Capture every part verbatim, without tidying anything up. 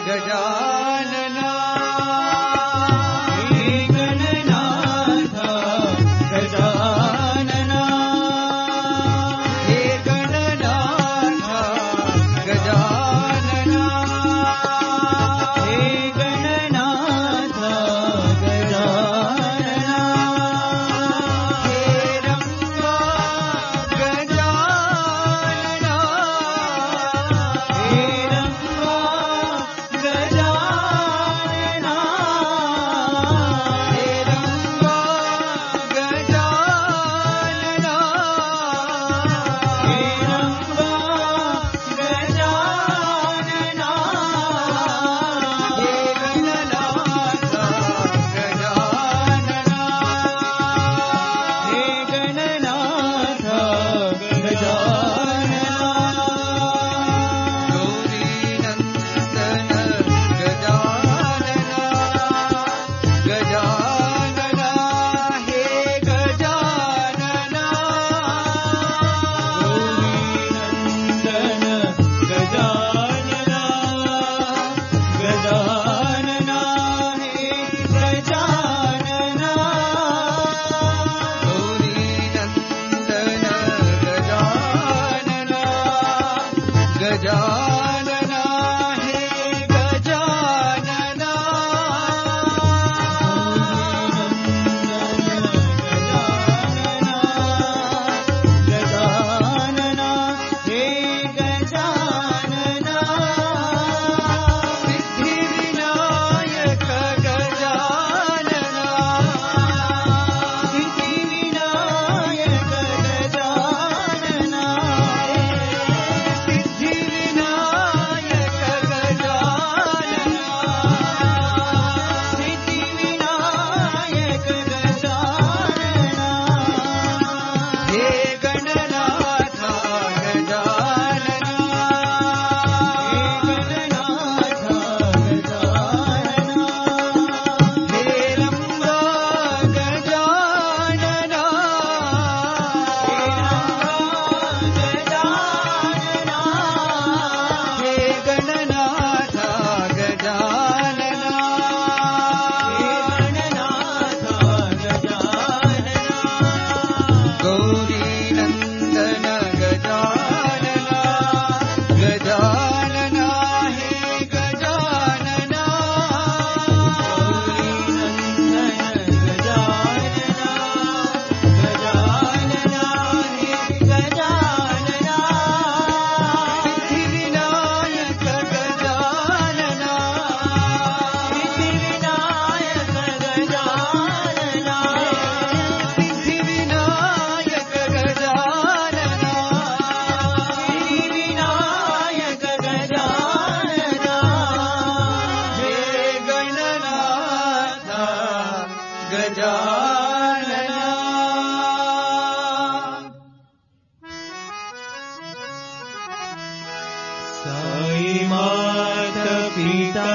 गजानना हे गणनाथ गजानना हे गणनाथ गजानना हे गणनाथ गजानना हे रंगा गजानना हे रंगा गजानना हे रंगा गजानना हे रंगा गजानना हे गणनाथ गजानना हे गणनाथ गजानना गौरी नंदन गजानना गजानना हे गजानना गौरी नंदन गजानना गजानना हे गजानना गजानना हे गजानना सिद्धि विनायक गजानना सिद्धि विनायक गजानना सिद्धि विनायक गजानना सिद्धि विनायक गजानना हे गणनाथ गजानना हे गणनाथ गजानना हे रंगा गजानना हे रंगा गजानना हे गणनाथ गजानना हे गणनाथ गजानना गौरी नंदन गजानना गजानना हे गजानना गौरी नंदन गजानना गजानना हे गजानना सिद्धि विनायक गजानना सिद्धि विनायक गजानना सिद्धि विनायक गजानना सिद्धि विनायक गजानना हे गणनाथ गजानना साई मात पिता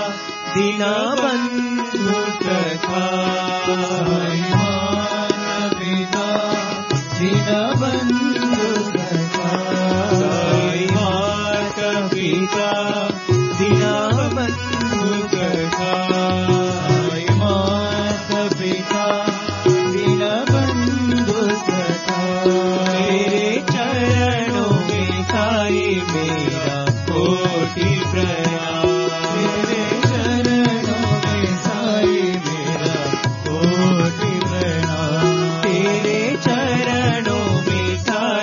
दीनबंधु सखा साई मात पिता दीनबंधु सखा साई मात पिता दीनबंधु सखा साई मात पिता दीनबंधु सखा तेरे चरणों में साई मेरा कोटि प्रणाम तेरे चरणों में साई मेरा कोटि प्रणाम तेरे चरणों में साई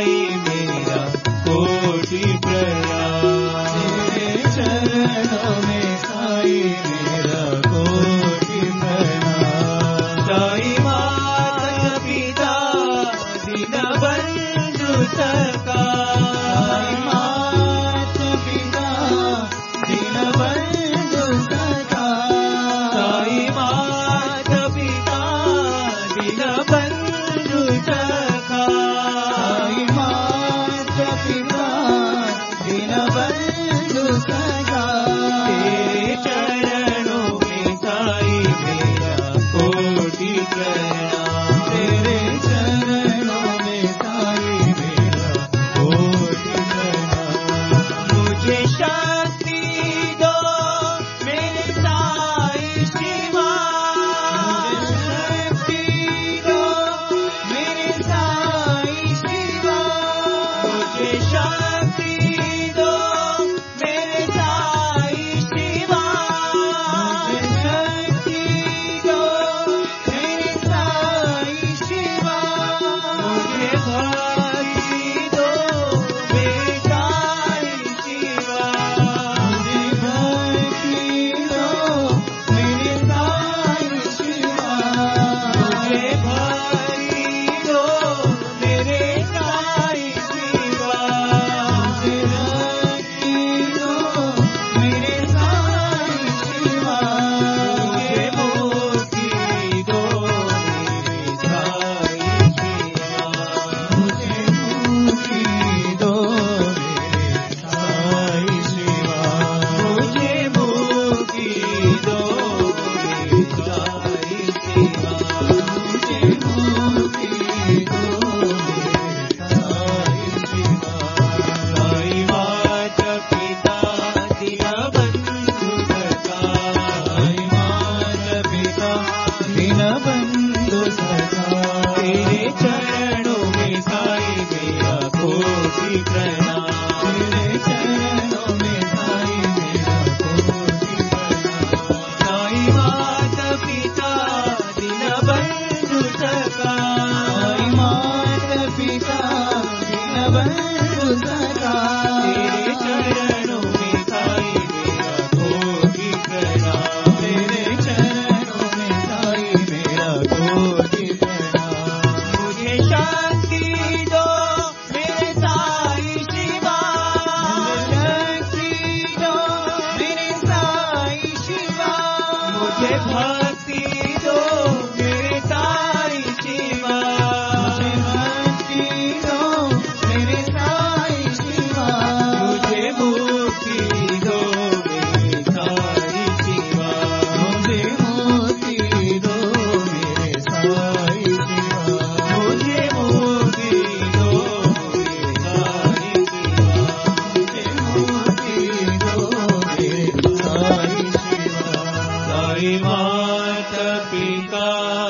प्रणाम। तेरे चरणों में साई मेरा कोटि प्रणाम। साई माता पिता दीनबंधु सखा, साई माता पिता दीनबंधु सखा, तेरे चरणों में साई मेरा कोटि प्रणाम। तेरे चरणों में साई मेरा कोटि प्रणाम। मुझे शक्ति दो मेरे साई शिवा, मुझे शक्ति दो मेरे साई शिवा, मुझे भक्ति दो मेरे साई शिवा, मुझे भक्ति दो मेरे साई शिवा, मुझे मुक्ति दो मेरे साई शिवा, मुझे मुक्ति दो मेरे साई शिवा, मुझे मुक्ति दो मेरे साई शिवा, मुझे मुक्ति दो मेरे साई शिवा। साई माता पिता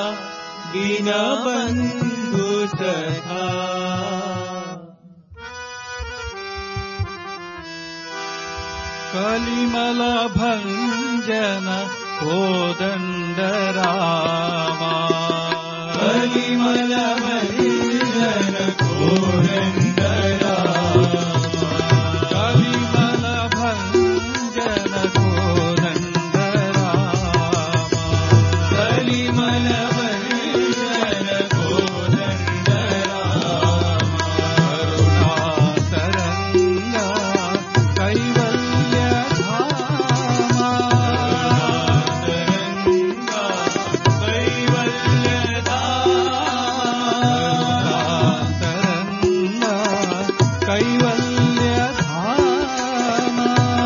दीनबंधु सखा। कलिमल भंजन कोदंड रामा, कलिमल भंजन कोदंड रामा, कलिमल भंजन कोदंड रामा, कलिमल भंजन कोदंड रामा, करुणा तरंगा कैवल्य धामा, तरंगा कैवल्य धामा, तरंगा कैवल्य धामा,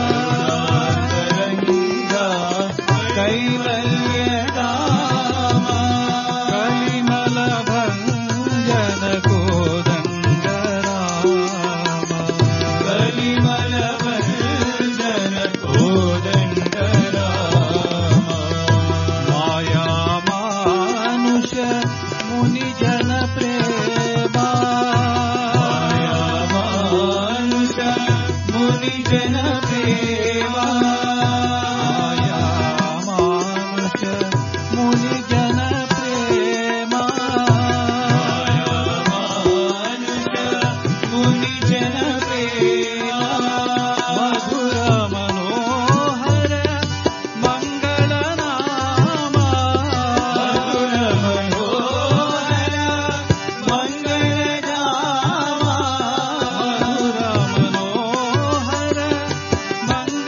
तरंगा कैवल्य धामा, कलिमल भंजन कोदंड रामा, कलिमल भंजन कोदंड रामा, माया मानुष मुनि जन प्रेमा, माया मानुष मुनि जन प्रेमा, माया मानुष मुनि जन प्रेमा, माया मानुष मुनि जन प्रेमा, मधुर मनोहर मंगल नामा, मधुर मनोहर मंगल नामा, मधुर मनोहर मंगल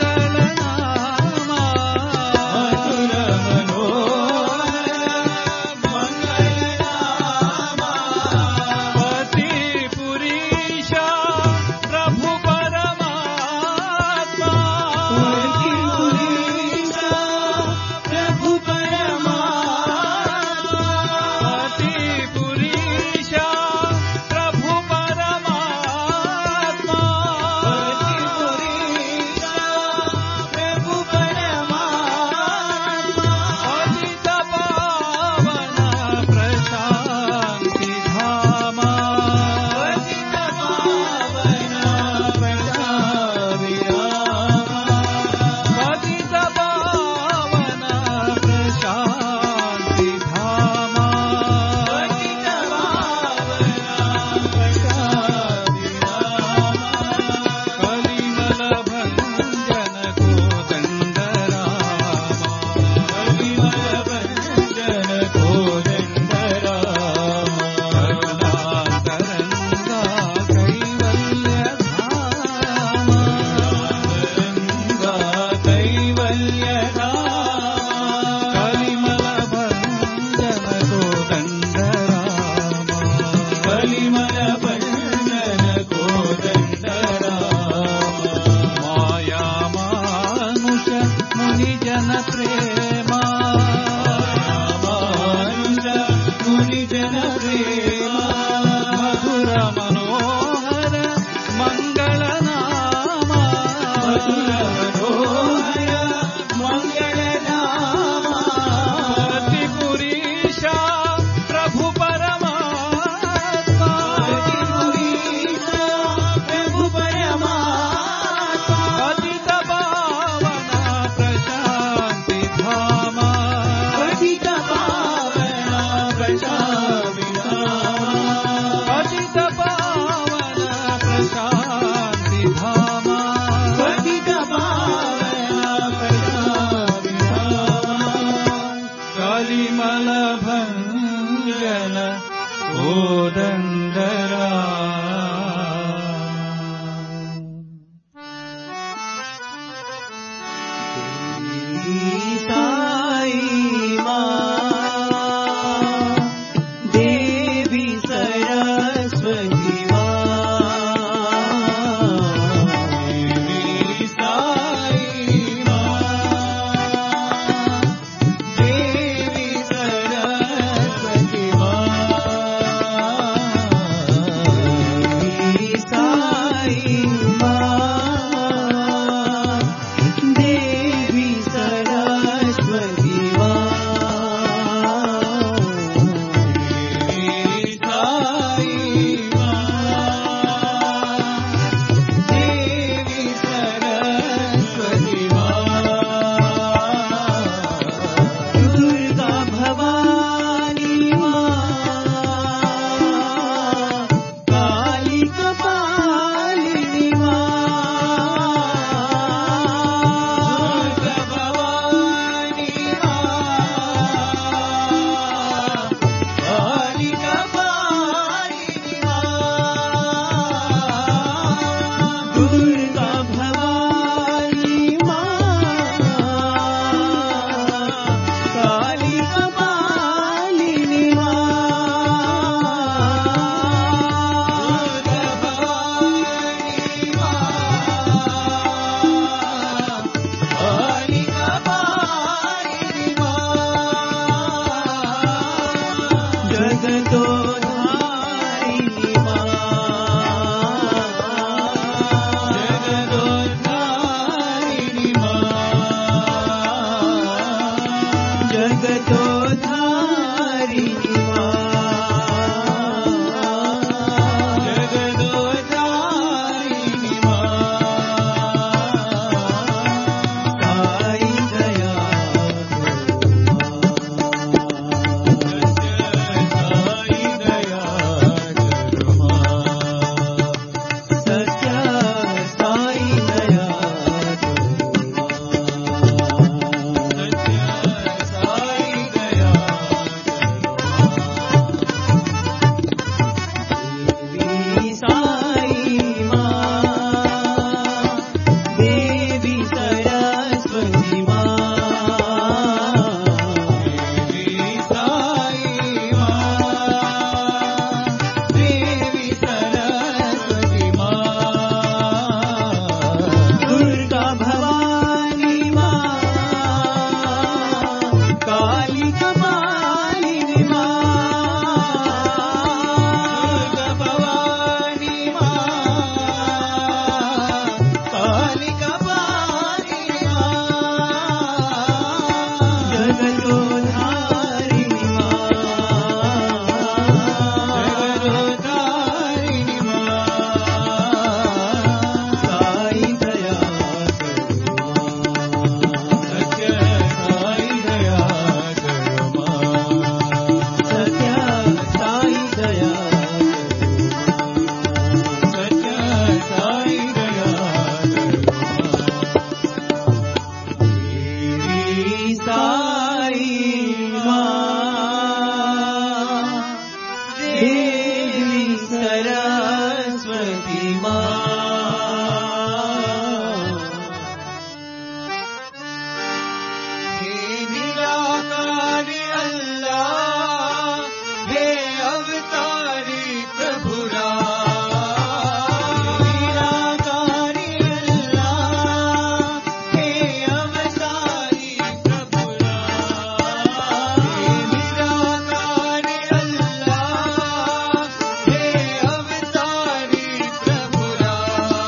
Hey,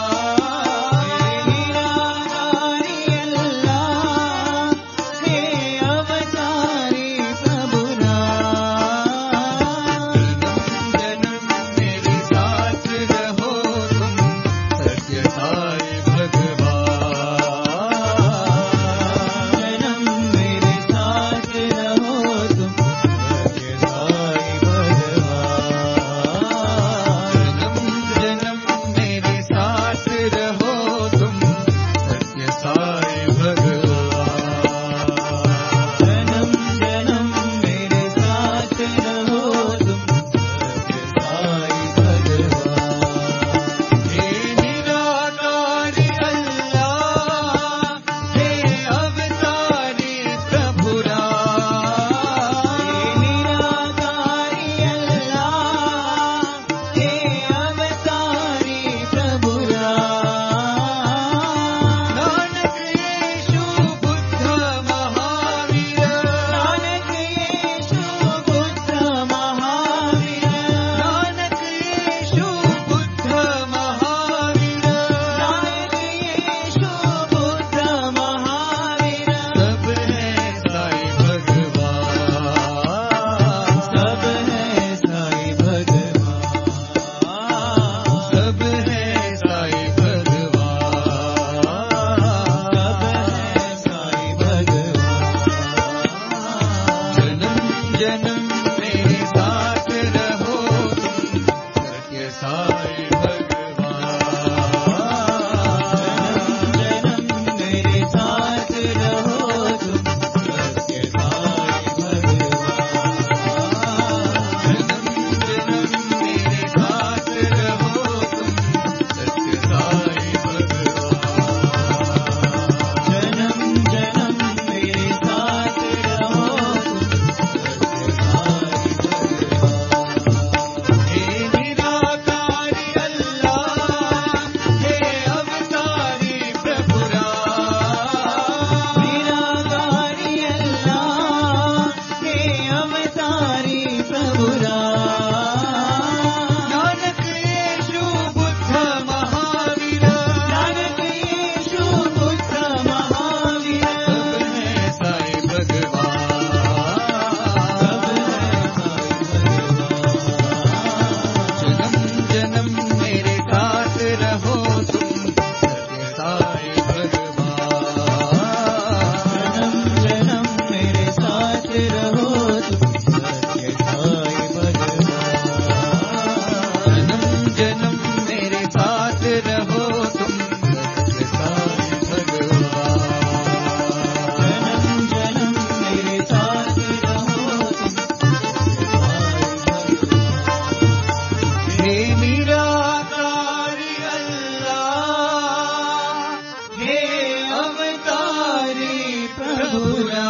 मधुरा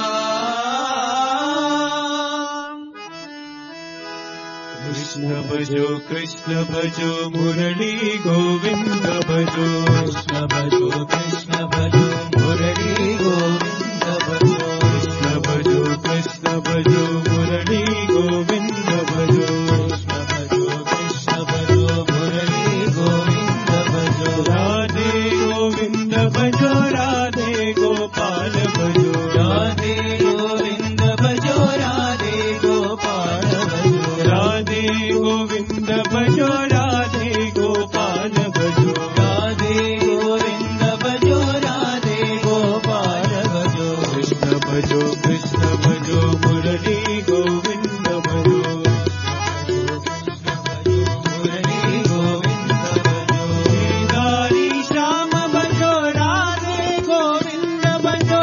कृष्ण भजो कृष्ण भजो मुरली गोविंद भजो कृष्ण भजो कृष्ण भजो मुरली गोविंद भजो कृष्ण भजो कृष्ण भजो मुरली गोविंद भजो कृष्ण भजो कृष्ण भजो मुरली गोविंद भजो राधे गोविंद भजो राधे गोपाल भजो राधे गोविंद भजो राधे गोपाल भजो राधे गोविंद भजो राधे गोपाल भजो राधे गोविंद भजो राधे गोपाल भजो कृष्ण भजो कृष्ण भजो मुरली गोविंद भजो मुरली गोविंद भजो श्रीहरि श्याम भजो राधे गोविंद भजो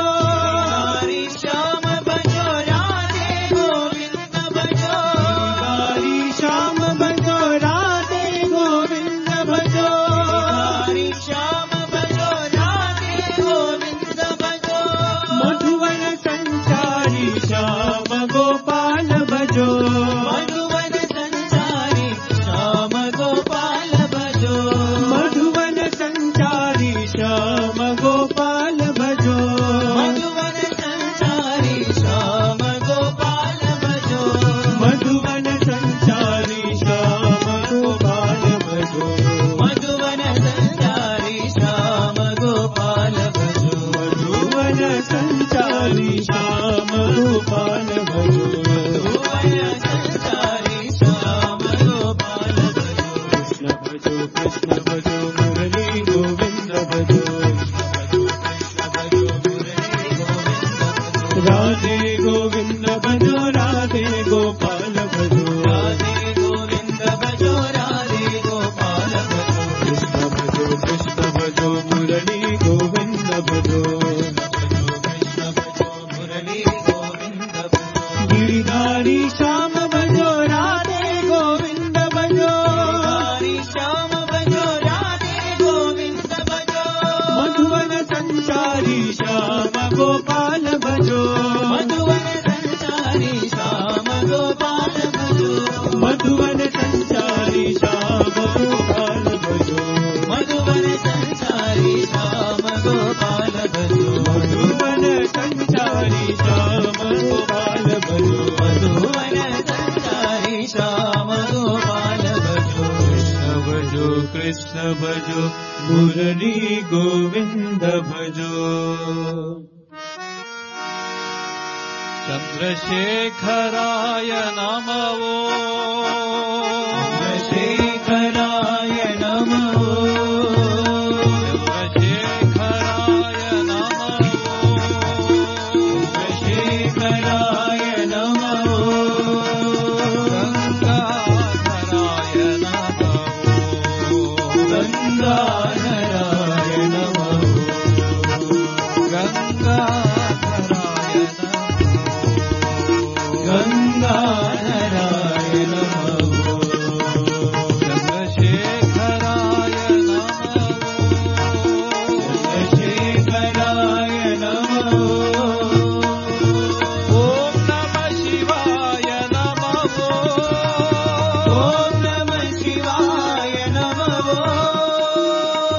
हरि श्याम भजो राधे गोविंद भजो हरि श्याम भजो राधे गोविंद भजो हरि श्याम भजो राधे गोविंद भजो मधुवन संचारी श्याम गोपाल भजो मधुवन संचारी श्याम गोपाल भजो मधुवन संचारी श्याम गोपाल भजो मधुवन संचारी श्याम गोपाल भजो मधुवन संचारी श्याम गोपाल भजो मधुवन संचारी श्याम गोपाल भजो मधुवन संचारी श्याम गोपाल भजो मधुवन संचारी श्याम गोपाल भजो कृष्ण भजो कृष्ण भजो मुरली गोविंद भजो कृष्ण भजो कृष्ण भजो मुरली गोविंद भजो राधे गोविंद भजो राधे गोपाल भजो राधे गोविंद भजो राधे गोपाल भजो कृष्ण भजो कृष्ण भजो मुरली गोविंद भजो कृष्ण भजो मुरली गोविंद भजो गिरिधारी श्याम भजो राधे गोविंद भजो हरि श्याम भजो राधे गोविंद भजो मधुवन संचारी श्याम गोपाल भजो मधुवन संचारी श्याम गोपाल भजो मधुवन संचारी श्याम गोपाल भजो मधुवन संचारी श्याम गोपाल भजो मधुवन संचारी श्याम गोपाल भजो मधुवन संचारी श्याम गोपाल भजो कृष्ण भजो कृष्ण भजो मुरली गोविंद भजो चंद्रशेखराय नमः चंद्रशेखराय नमः चंद्रशेखराय नमः चंद्रशेखराय नमः गंगाधराय नमः गंगाधराय नमः गंगाधराय नमः गंगाधराय नमः चंद्रशेखराय नमः चंद्रशेखराय नमः ओम नमः शिवाय नमः ओम नमः शिवाय नमः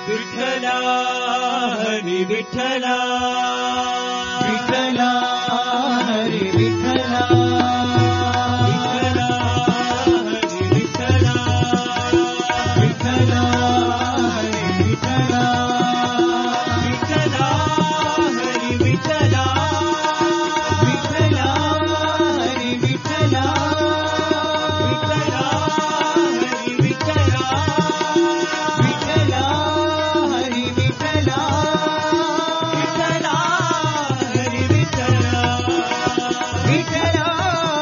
विठ्ठला हरी विठ्ठला विठ्ठला हरी विठ्ठला विठ्ठला हरी विठ्ठला विठ्ठला हरी विठ्ठला विठ्ठला हरी विठ्ठला विठ्ठला हरी विठ्ठला विठ्ठला हरी विठ्ठला विठ्ठला हरी विठ्ठला विठ्ठला हरी विठ्ठला विठ्ठला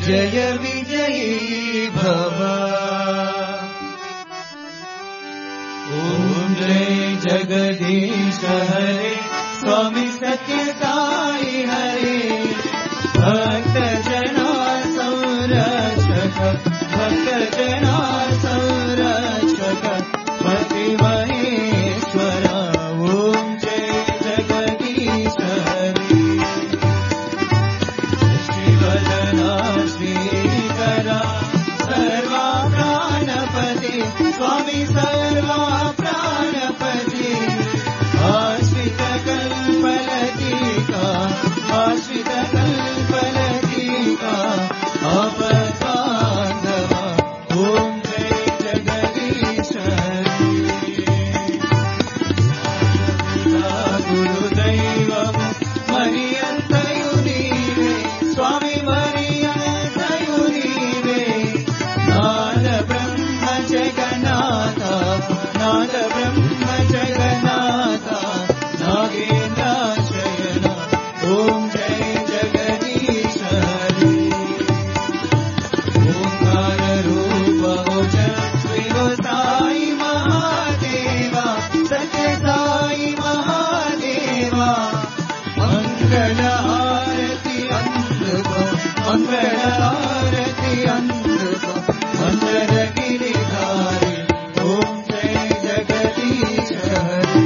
जय विजयी भव। ओम जय जगदीश हरे स्वामी सत्य साई हरे भक्त जना संरक्षक भक्त जना संरक्षक पति महेश्वर। ओम जय जगदीश हरे श्रीवदना श्रीकरा सर्वा प्राणपति स्वामी सर्वा प्राणपति आश्रित कल्पलतिका आश्रित कल्पलतिका अपतांधवा। ओम जय जगदीश हरे गुरुदैवं मरियन्तयु नीवे स्वामी मरियन्तयु नीवे नाद ब्रह्म जगन्नाथ नाद ब्रह्म जगन्नाथ नागेन्द्र शयन। ओम जय जगदीश हरे ओंकार रूप ओजन शिव साई महादेवा सत्य साई महादेवा मंगल आरती अंधको मंगल आरती अंधको मंगल गिरिधारी। ओम जय जगदीश हरे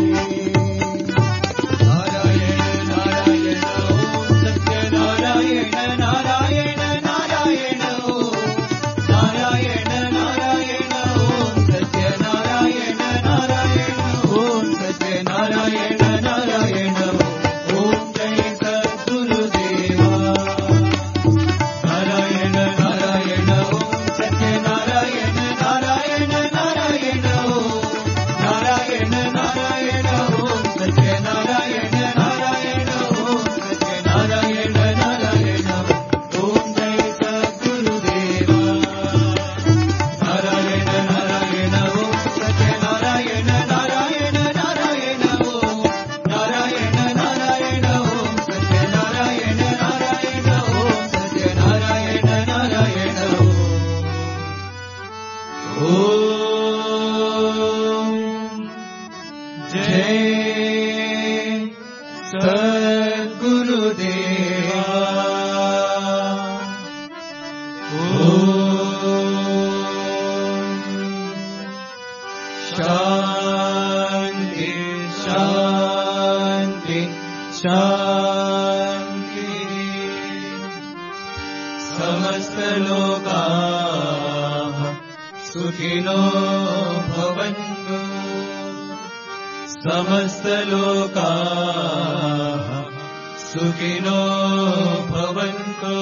नारायण नारायण ओम सत्य नारायण नारायण नारायण ओम नारायण नारायण ओम सत्य नारायण नारायण ओम सत्य नारायण नारायण ओम जय सद्गुरुदेवा नारायण नारायण ओम सत्य नारायण नारायण नारायण ओम नारायण नारायण ओम सत्य नारायण नारायण ओम सत्य नारायण नारायण ओम जय सद्गुरुदेवा नारायण नारायण ओम सत्य नारायण नारायण नारायण ओम नारायण नारायण ओम सत्य नारायण नारायण ओम सत्य नारायण नारायण ओम जय सद्गुरुदेवा। शांति शांति शांति। समस्त लोकाः सुखिनो भवन्तु समस्त लोकाः सुखिनो भवन्तु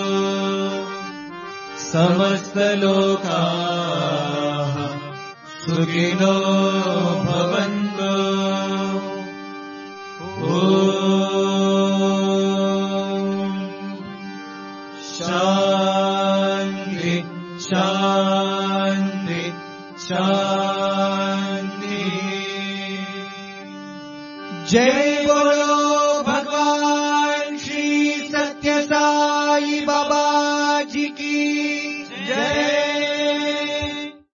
समस्त लोकाः सुखिनो भवन्तु। ओम शांति शांति शांति। जय बोलो भगवान श्री सत्य साई बाबा